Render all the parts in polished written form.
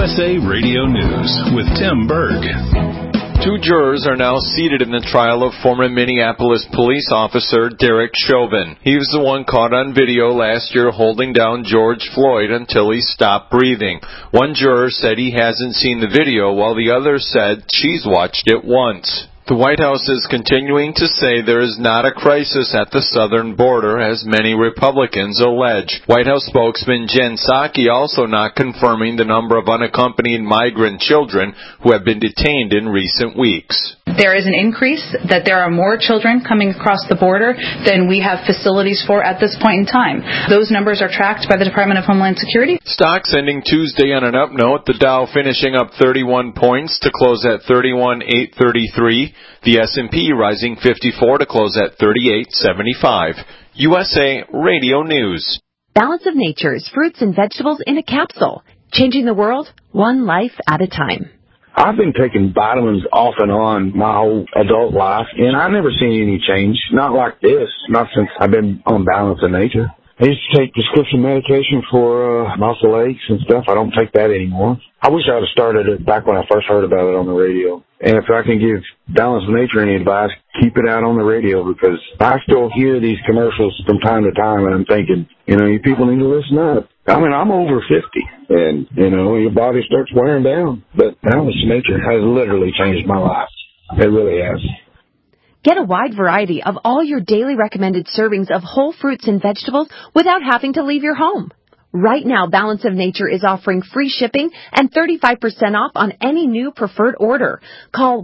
USA Radio News with Tim Berg. 2 jurors are now seated in the trial of former Minneapolis police officer Derek Chauvin. He was the one caught on video last year holding down George Floyd until he stopped breathing. One juror said he hasn't seen the video, while the other said she's watched it once. The White House is continuing to say there is not a crisis at the southern border, as many Republicans allege. White House spokesman Jen Psaki also not confirming the number of unaccompanied migrant children who have been detained in recent weeks. There is an increase, that there are more children coming across the border than we have facilities for at this point in time. Those numbers are tracked by the Department of Homeland Security. Stocks ending Tuesday on an up note, the Dow finishing up 31 points to close at 31,833. The S&P rising 54 to close at 38.75. USA Radio News. Balance of Nature's fruits and vegetables in a capsule. Changing the world, one life at a time. I've been taking vitamins off and on my whole adult life, and I've never seen any change. Not like this. Not since I've been on Balance of Nature. I used to take prescription medication for muscle aches and stuff. I don't take that anymore. I wish I would have started it back when I first heard about it on the radio. And if I can give Balance of Nature any advice, keep it out on the radio, because I still hear these commercials from time to time, and I'm thinking, you people need to listen up. I mean, I'm over 50, and, your body starts wearing down. But Balance of Nature has literally changed my life. It really has. Get a wide variety of all your daily recommended servings of whole fruits and vegetables without having to leave your home. Right now, Balance of Nature is offering free shipping and 35% off on any new preferred order. Call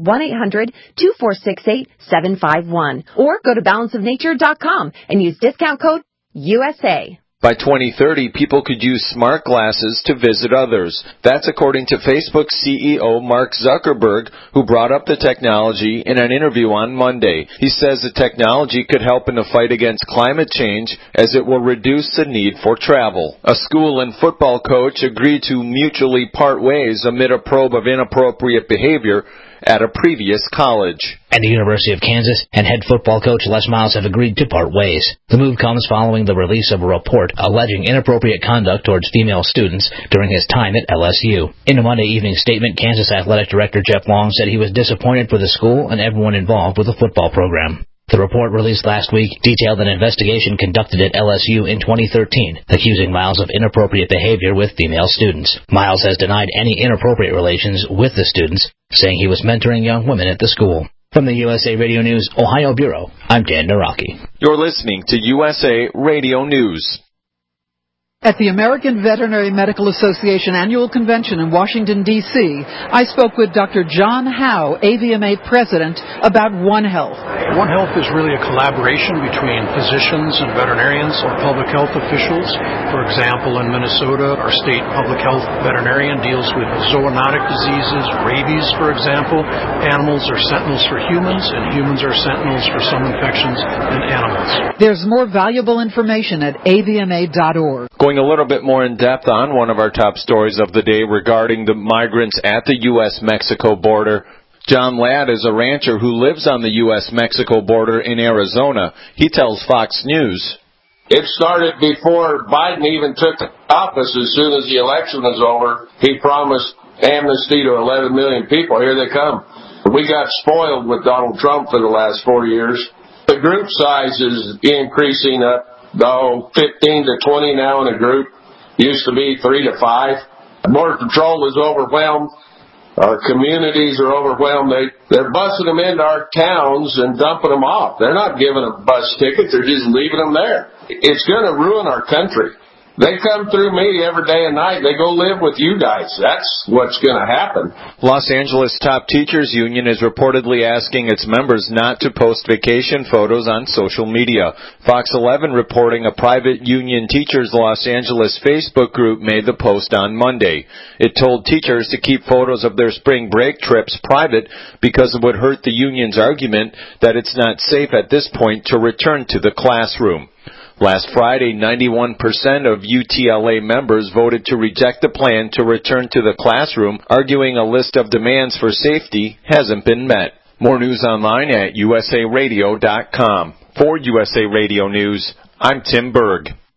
1-800-246-8751 or go to balanceofnature.com and use discount code USA. By 2030, people could use smart glasses to visit others. That's according to Facebook CEO Mark Zuckerberg, who brought up the technology in an interview on Monday. He says the technology could help in the fight against climate change, as it will reduce the need for travel. A school and football coach agreed to mutually part ways amid a probe of inappropriate behavior at a previous college. And the University of Kansas and head football coach Les Miles have agreed to part ways. The move comes following the release of a report alleging inappropriate conduct towards female students during his time at LSU. In a Monday evening statement, Kansas Athletic Director Jeff Long said he was disappointed for the school and everyone involved with the football program. The report released last week detailed an investigation conducted at LSU in 2013, accusing Miles of inappropriate behavior with female students. Miles has denied any inappropriate relations with the students, saying he was mentoring young women at the school. From the USA Radio News Ohio Bureau, I'm Dan Naraki. You're listening to USA Radio News. At the American Veterinary Medical Association Annual Convention in Washington, D.C., I spoke with Dr. John Howe, AVMA President, about One Health. One Health is really a collaboration between physicians and veterinarians or public health officials. For example, in Minnesota, our state public health veterinarian deals with zoonotic diseases, rabies, for example. Animals are sentinels for humans, and humans are sentinels for some infections in animals. There's more valuable information at avma.org. Going a little bit more in depth on one of our top stories of the day regarding the migrants at the U.S.-Mexico border. John Ladd is a rancher who lives on the U.S.-Mexico border in Arizona. He tells Fox News. It started before Biden even took office. As soon as the election was over, he promised amnesty to 11 million people. Here they come. We got spoiled with Donald Trump for the last 4 years. The group size is increasing up. 15 to 20 now in a group. Used to be 3 to 5. Border Patrol is overwhelmed. Our communities are overwhelmed. They're busing them into our towns and dumping them off. They're not giving them bus tickets. They're just leaving them there. It's going to ruin our country. They come through me every day and night. They go live with you guys. That's what's going to happen. Los Angeles Top Teachers Union is reportedly asking its members not to post vacation photos on social media. Fox 11 reporting a private Union Teachers Los Angeles Facebook group made the post on Monday. It told teachers to keep photos of their spring break trips private because it would hurt the union's argument that it's not safe at this point to return to the classroom. Last Friday, 91% of UTLA members voted to reject the plan to return to the classroom, arguing a list of demands for safety hasn't been met. More news online at usaradio.com. For USA Radio News, I'm Tim Berg.